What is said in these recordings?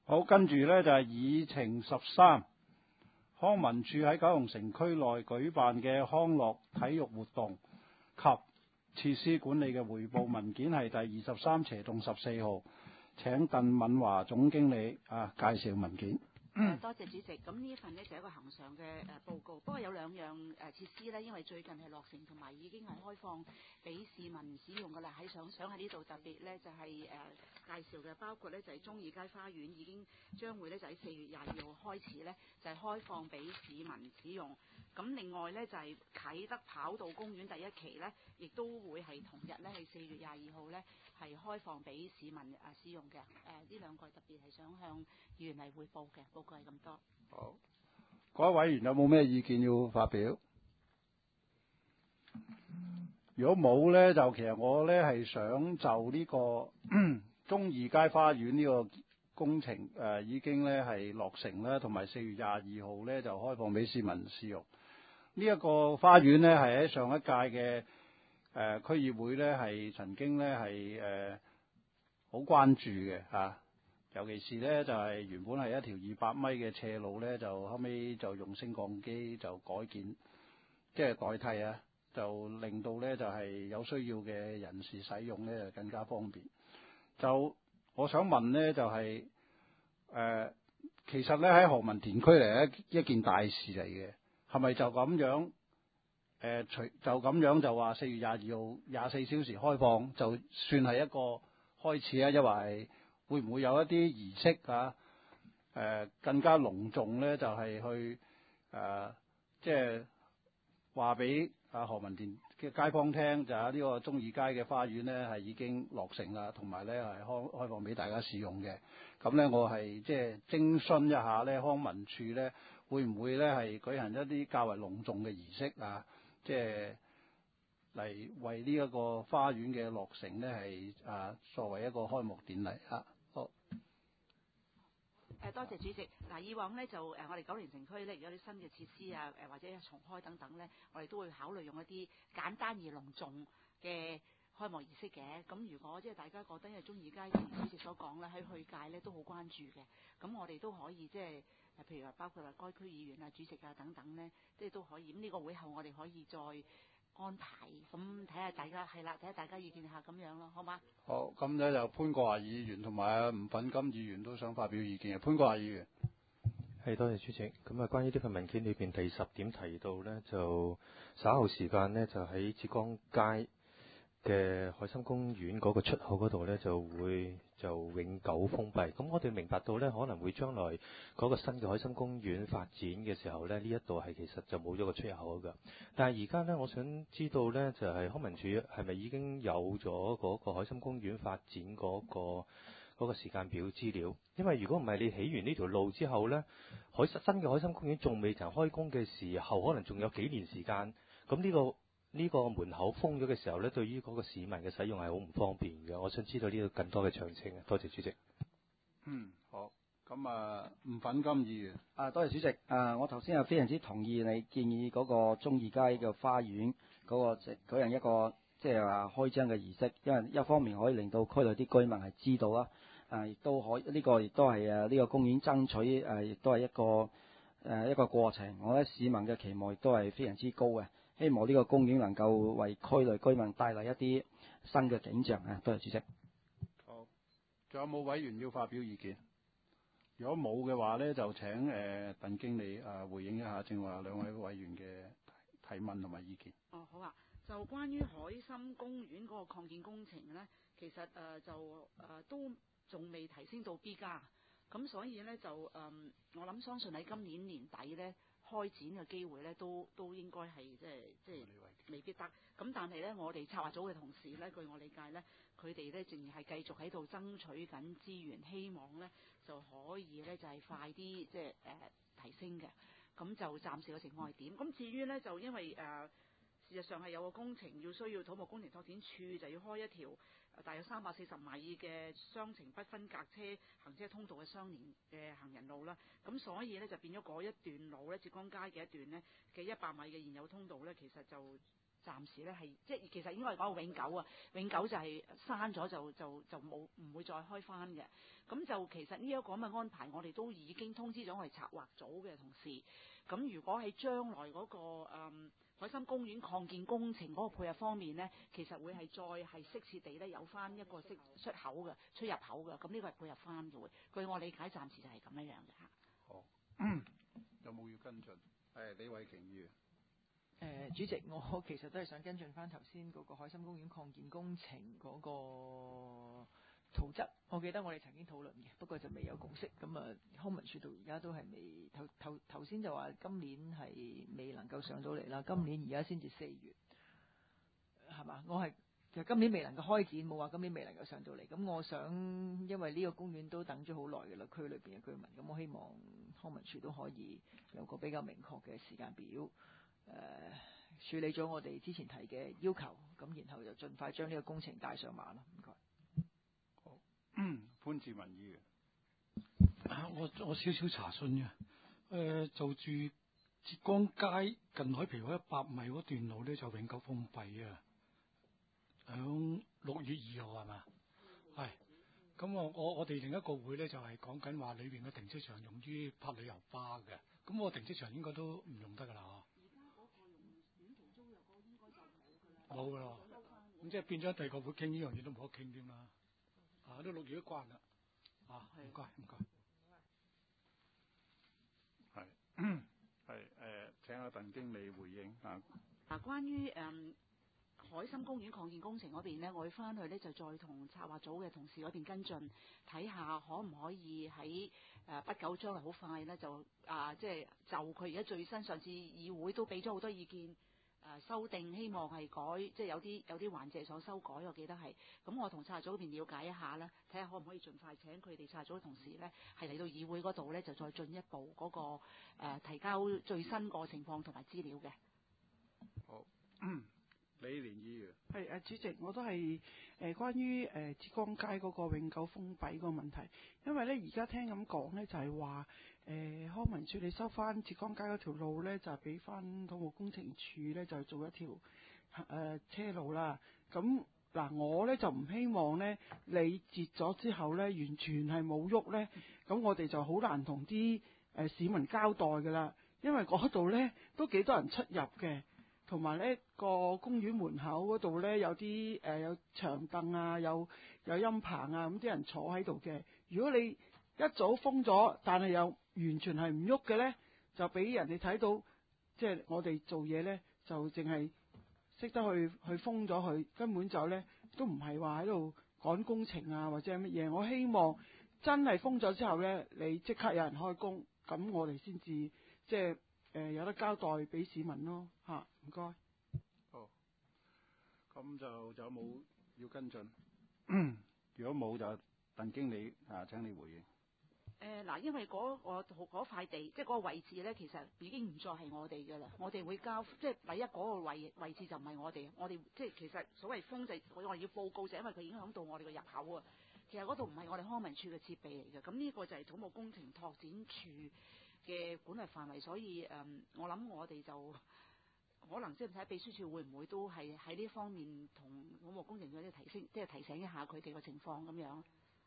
好，跟住呢就係議程13，康文署喺九龍城區內舉辦嘅康樂體育活動及設施管理嘅匯報文件係第23/14號，請鄧敏華總經理介紹文件。 多謝主席。咁呢一份呢就係一個恆常嘅報告，不過有兩樣設施呢，因為最近係落成同埋已經係開放俾市民使用㗎啦。想喺呢度特別呢就係介紹嘅，包括呢就係忠義街花園已經將會呢就喺4月22號開始呢就係開放俾市民使用。咁另外呢，就係啟德跑道公園第一期呢，亦都會係同日呢係4月22號呢係開放俾市民使用嘅。呢兩個特別係想向議員嚟匯報嘅，報告係咁多。 好，各位委員有冇咩意見要發表？如果冇呢，就其實我呢係想就呢個忠義街花園呢個工程已經呢係落成啦，同埋4月22號呢就開放俾市民使用。呢一個花園呢係喺上一屆嘅區議會呢係曾經呢係好關注嘅嚇，尤其是呢就係原本係一條200米嘅斜路呢，就後尾就用升降機就改建，即係代替啊，就令到呢就係有需要嘅人士使用呢就更加方便。就我想問呢就係其實呢喺何文田區嚟一件大事嚟嘅。係咪就咁樣？就咁樣就話4月22號24小時開放，就算係一個開始啊？因為會唔會有一啲儀式更加隆重咧？就係去即係話俾何文田嘅街坊聽，就係呢個忠義街嘅花園咧係已經落成啦，同埋咧係開放俾大家使用嘅。咁咧我係即係徵詢一下咧康文署咧。會唔會咧係舉行一啲較為隆重嘅儀式即係嚟為呢一個花園嘅落成咧係作為一個開幕典禮好。 多謝主席。以往呢，就我哋九龍城區咧，如果啲新嘅設施或者重開等等咧，我哋都會考慮用一啲簡單而隆重嘅開幕儀式嘅。咁如果即係大家覺得因為忠義街正如主席所講咧，喺去屆咧都好關注嘅，咁我哋都可以即係。譬如話包括話該區議員主席等等呢，即係都可以。咁呢個會後我哋可以再安排，咁睇下大家係啦，睇下大家意見下咁樣咯，好嗎？ 好，咁咧就潘國華議員同埋吳品金議員都想發表意見嘅。潘國華議員， 多謝主席。咁關於呢份文件裏邊第10點提到呢，就稍後時間呢，就喺浙江街嘅海心公園嗰個出口嗰度呢，就永久封閉。咁我哋明白到呢，可能會將來嗰個新嘅海心公園發展嘅時候呢，呢一度係其實就冇咗個出口㗎。但係而家呢，我想知道呢，就係康文署係咪已經有咗嗰個海心公園發展嗰個時間表資料？因為如果唔係你起完呢條路之後呢，新嘅海心公園仲未曾開工嘅時候，可能仲有幾年時間。咁呢個門口封咗嘅時候呢，對於嗰個市民嘅使用係好唔方便嘅。我想知道呢度更多嘅詳情。多謝主席。 好。咁吳品金議員。 多謝主席。我頭先係非常之同意你建議嗰個忠義街嘅花園嗰個舉行一個即係話開張嘅儀式，因為一方面可以令到區內啲居民係知道啦，亦都可呢個亦都係呢個公園爭取亦都係一個過程。我覺得市民嘅期望亦都係非常之高嘅。希望呢個公園能夠為區內居民帶來一啲新嘅景象多謝主席。 好，仲有冇委員要發表意見？如果冇嘅話呢，就請鄧經理回應一下正話兩位委員嘅提問同埋意見。 好啊。就關於海心公園嗰個擴建工程呢，其實都仲未提升到 B 加，咁所以呢，就我相信喺今年年底呢，開展嘅機會咧都應該係即係未必得。咁但係咧，我哋策劃組嘅同事咧，據我理解咧，佢哋咧仍然係繼續喺度爭取緊資源，希望咧就可以咧就係快啲即係提升嘅。咁就暫時嘅情況係點？咁至於咧就因為事實上係有個工程需要土木工程拓展處就要開一條大約340米嘅雙程不分隔車行車通道嘅相連嘅行人路啦。咁所以咧就變咗嗰一段路咧，浙江街嘅一段咧嘅100米嘅現有通道咧，其實就暫時咧係即係其實應該係講永久啊，永久就係閂咗就唔會再開翻嘅。咁就其實呢一個咁嘅安排，我哋都已經通知咗我哋策劃組嘅同事。咁如果喺將來嗰個海心公園擴建工程嗰個配合方面呢，其實會係再係適切地咧有翻一個出口嘅出入口嘅，咁呢個係配合翻嘅會。據我理解，暫時就係咁樣樣嘅嚇。 好，有冇要跟進？李慧瓊議員。 主席，我其實都係想跟進翻頭先嗰個海心公園擴建工程嗰個圖則，我記得我哋曾經討論嘅，不過就未有共識。咁啊，康文署到而家都係未頭先就話今年係未能夠上到嚟啦。今年而家先至4月，係嘛？其實今年未能夠開展，冇話今年未能夠上到嚟。咁我想，因為呢個公園都等咗好耐嘅啦，區裏邊嘅居民，咁我希望康文署都可以有個比較明確嘅時間表。處理咗我哋之前提嘅要求，咁然後就盡快將呢個工程帶上馬啦。唔該。 好，潘志文議員。 我少少查詢嘅，就住浙江街近海皮嗰100米嗰段路咧，就永久封閉啊。響6月2號係嘛？係。咁我哋另一個會咧就係講緊話裏邊嘅停車場用於泊旅遊巴嘅，咁我停車場應該都唔用得㗎啦嗬。冇噶咯，咁即係變咗第二個會傾呢樣嘢都冇得傾添啦。都6月都關啦。唔該。 請阿鄧經理回應啊。 關於海心公園擴建工程嗰邊呢，我會翻去呢，就再同策劃組嘅同事嗰邊跟進，睇下可唔可以喺不久將來好快呢，就即係就佢而家最新上次議會都俾咗好多意見。修訂希望係改，即係有啲環節所修改，我記得係。咁我同策劃組嗰邊了解一下啦，睇下可唔可以盡快請佢哋策劃組嘅同事呢，係嚟到議會嗰度呢，就再進一步嗰個提交最新個情況同埋資料嘅。 好，李蓮議員。 係主席，我都係關於浙江街嗰個永久封閉個問題，因為呢而家聽咁講呢，就係話康文署你收翻浙江街嗰條路呢，就係俾翻土木工程處呢，就做一條車路啦。咁嗱，我呢就唔希望呢你截咗之後呢，完全係冇喐呢，咁我哋就好難同啲市民交代㗎啦，因為嗰度呢都幾多人出入嘅。同埋呢個公園門口嗰度呢，有啲有長凳啊，有陰棚啊，咁啲人坐喺度嘅。如果你一早封咗，但係又完全係唔喐嘅呢，就俾人哋睇到，即係我哋做嘢呢，就淨係識得去封咗佢，根本就呢都唔係話喺度趕工程啊或者係乜嘢。我希望真係封咗之後呢，你即刻有人開工，咁我哋先至即係有得交代俾市民咯嚇。唔該。 好，咁就有冇要跟進？如果冇就鄧經理請你回應。 因為嗰塊地，即係嗰個位置咧，其實已經唔再係我哋嘅啦。我哋會交，即係第一嗰個位置就唔係我哋。我哋即係其實所謂封就我哋要報告，就因為佢影響到我哋嘅入口啊。其實嗰度唔係我哋康文署嘅設備嚟嘅，咁呢個就係土木工程拓展處嘅管轄範圍，所以我諗我哋就可能即係睇秘書處會唔會都係喺呢方面同土木工程處提醒一下佢哋嘅情況咁樣。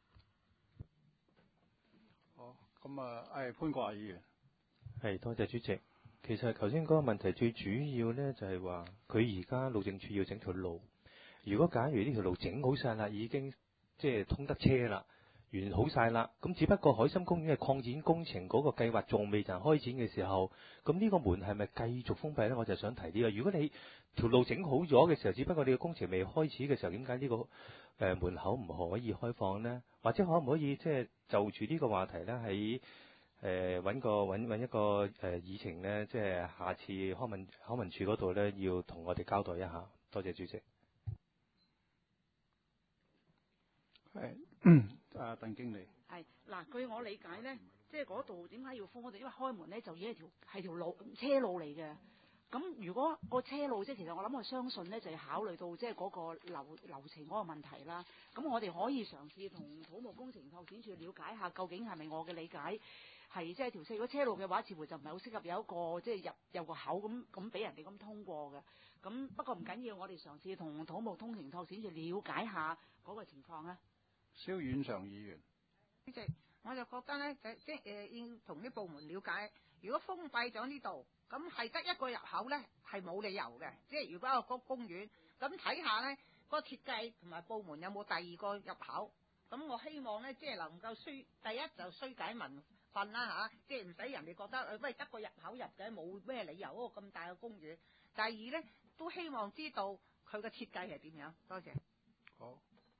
好，咁潘國華議員。 係，多謝主席。其實頭先嗰個問題最主要咧就係話，佢而家路政署要整條路。如果假如呢條路整好晒啦，已經即係通得車啦，完好晒啦，咁只不過海心公園嘅擴展工程嗰個計劃仲未曾開展嘅時候，咁呢個門係咪繼續封閉咧？我就想提呢個。如果你條路整好咗嘅時候，只不過你嘅工程未開始嘅時候，點解呢個門口唔可以開放呢？或者可唔可以即係就住呢個話題咧，喺揾一個議程咧，即係下次康文署嗰度咧，要同我哋交代一下。多謝主席。 鄧經理。 係嗱，據我理解咧，即係嗰度點解要封嗰度？因為開門咧就已經係條路車路嚟嘅。咁如果個車路即係其實我相信咧，就係考慮到即係嗰個流程嗰個問題啦。咁我哋可以嘗試同土木工程拓展處了解下，究竟係咪我嘅理解係即係條如果車路嘅話，似乎就唔係好適合有一個即係有個口咁俾人哋咁通過嘅。咁不過唔緊要，我哋嘗試同土木工程拓展署了解下嗰個情況啦。 蕭遠常議員， 主席，我就覺得咧，要同啲部門了解，如果封閉咗呢度，咁係得一個入口咧，係冇理由嘅。即係如果有個公園，咁睇下咧個設計同埋部門有冇第二個入口。咁我希望咧，即係能夠第一就衰解民憤啦嚇，即係唔使人哋覺得喂得個入口入嘅，冇咩理由嗰個咁大嘅公園。第二咧，都希望知道佢嘅設計係點樣。多謝。 好。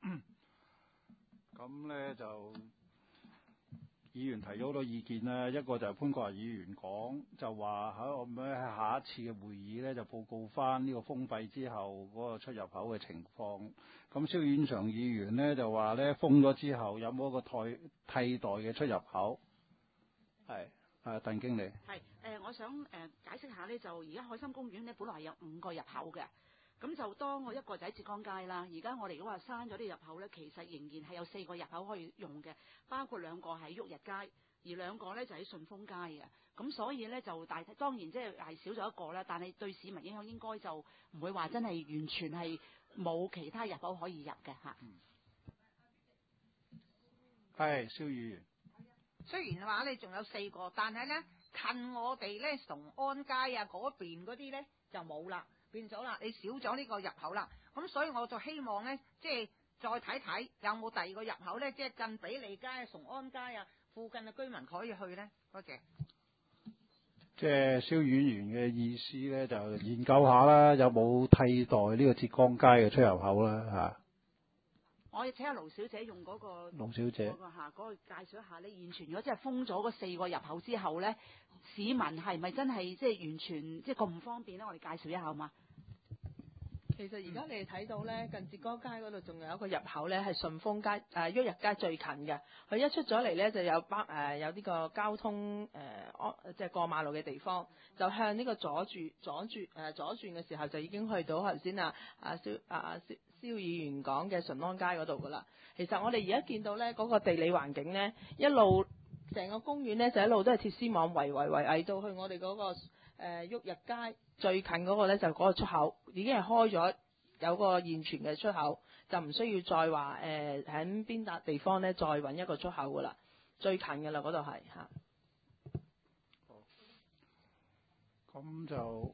咁咧就議員提咗好多意見啦，一個就係潘國華議員講，就話喺下一次嘅會議咧就報告翻呢個封閉之後嗰個出入口嘅情況。咁蕭遠常議員咧就話咧封咗之後有冇一個替代嘅出入口？係鄧經理。 係我想解釋下咧，就而家海心公園咧本來係有5個入口嘅。咁就當我一個就喺浙江街啦，而家我哋如果話刪咗啲入口咧，其實仍然係有4個入口可以用嘅，包括2個喺旭日街，而2個咧就喺順豐街嘅。咁所以咧就當然即係少咗一個啦，但係對市民影響應該就唔會話真係完全係冇其他入口可以入嘅嚇。 係蕭議員。 雖然話你仲有4個，但係咧近我哋咧崇安街啊嗰邊嗰啲咧就冇啦。變咗啦，你少咗呢個入口啦，咁所以我就希望咧，即係再睇睇有冇第二個入口咧，即係近比利街、崇安街啊附近嘅居民可以去咧。多謝。 即係蕭議員嘅意思咧，就研究下啦，有冇替代呢個浙江街嘅出入口啦嚇。 我要請阿盧小姐用嗰個盧小姐嗰個介紹一下咧，現存咗即係封咗嗰4個入口之後咧，市民係咪真係即係完全即係咁唔方便咧？我哋介紹一下好嗎？ 其實而家你哋睇到咧，近浙江街嗰度仲有一個入口咧，係順豐街旭日街最近嘅。佢一出咗嚟咧，就有有呢個交通即係過馬路嘅地方，就向呢個左轉嘅時候，就已經去到頭先蕭議員講嘅順安街嗰度噶啦。其實我哋而家見到咧嗰個地理環境咧，一路成個公園咧就一路都係鐵絲網圍到去我哋嗰個旭日街最近嗰個咧，就嗰個出口已經係開咗，有個現存嘅出口，就唔需要再話喺邊笪地方咧再揾一個出口噶啦，最近噶啦嗰度係嚇。 咁就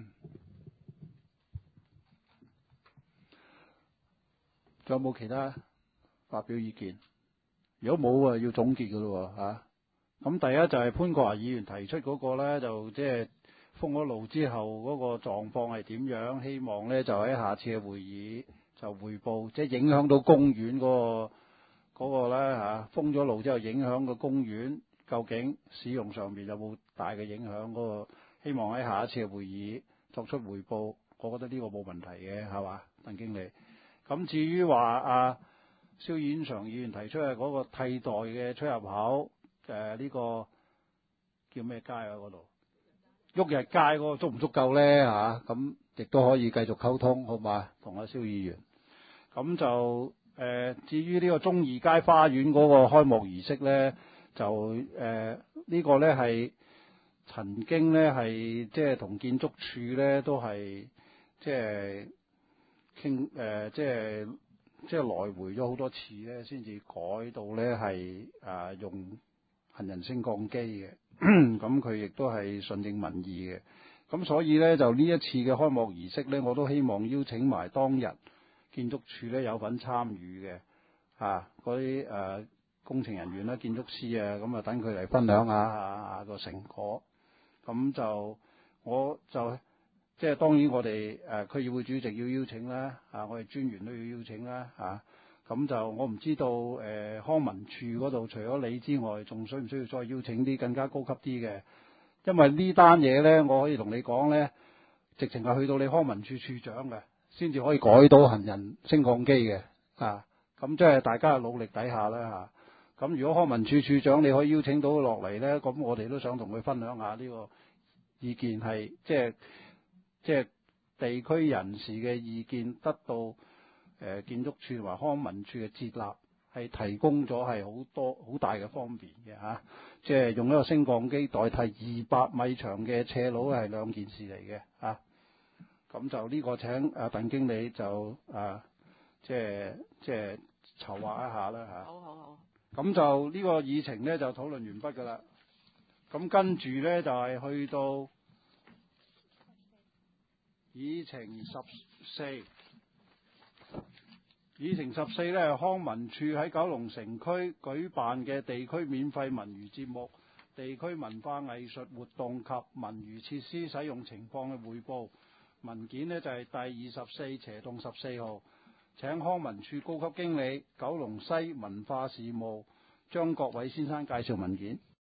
仲有冇其他發表意見？如果冇啊，要總結噶咯嚇。咁第一就係潘國華議員提出嗰個咧，就即係封咗路之後嗰個狀況係點樣？希望咧就喺下次嘅會議就彙報，即係影響到公園嗰個咧嚇。封咗路之後影響個公園，究竟使用上面有冇大嘅影響？嗰個希望喺下一次嘅會議作出彙報。我覺得呢個冇問題嘅，係嘛，鄧經理。咁至於話蕭遠常議員提出嘅嗰個替代嘅出入口，呢個叫咩街啊？嗰度旭日街嗰個足唔足夠咧嚇？咁亦都可以繼續溝通，好嘛？同阿蕭議員。咁就至於呢個忠義街花園嗰個開幕儀式咧，就呢個咧係曾經咧係即係同建築署咧都係即係傾即係來回咗好多次咧，先至改到咧係用行人升降機嘅，咁佢亦都係順應民意嘅。咁所以咧就呢一次嘅開幕儀式咧，我都希望邀請埋當日建築署咧有份參與嘅嗰啲工程人員啦、建築師啊，咁等佢嚟分享下個成果。咁就我就即係當然我哋區議會主席要邀請啦，我哋專員都要邀請啦，咁就我唔知道康文署嗰度除咗你之外，仲需唔需要再邀請啲更加高級啲嘅？因為呢單嘢咧，我可以同你講咧，直情係去到你康文署署長嘅，先至可以改到行人升降機嘅，咁即係大家嘅努力底下啦，咁如果康文署署長你可以邀請到落嚟咧，咁我哋都想同佢分享下呢個意見，係即係地區人士嘅意見得到建築署同埋康文署嘅接納， 係提供咗係好大嘅方便嘅嚇，即係用一個升降機代替200米長嘅斜路係兩件事嚟嘅嚇。咁就呢個請鄧經理就即係籌劃一下啦嚇。 好。 咁就呢個議程咧就討論完畢㗎啦。咁跟住咧就係去到議程14。議程14咧，康文署喺九龍城區舉辦嘅地區免費文娛節目、地區文化藝術活動及文娛設施使用情況嘅匯報文件呢，就係第24/14號，請康文署高級經理九龍西文化事務張國偉先生介紹文件。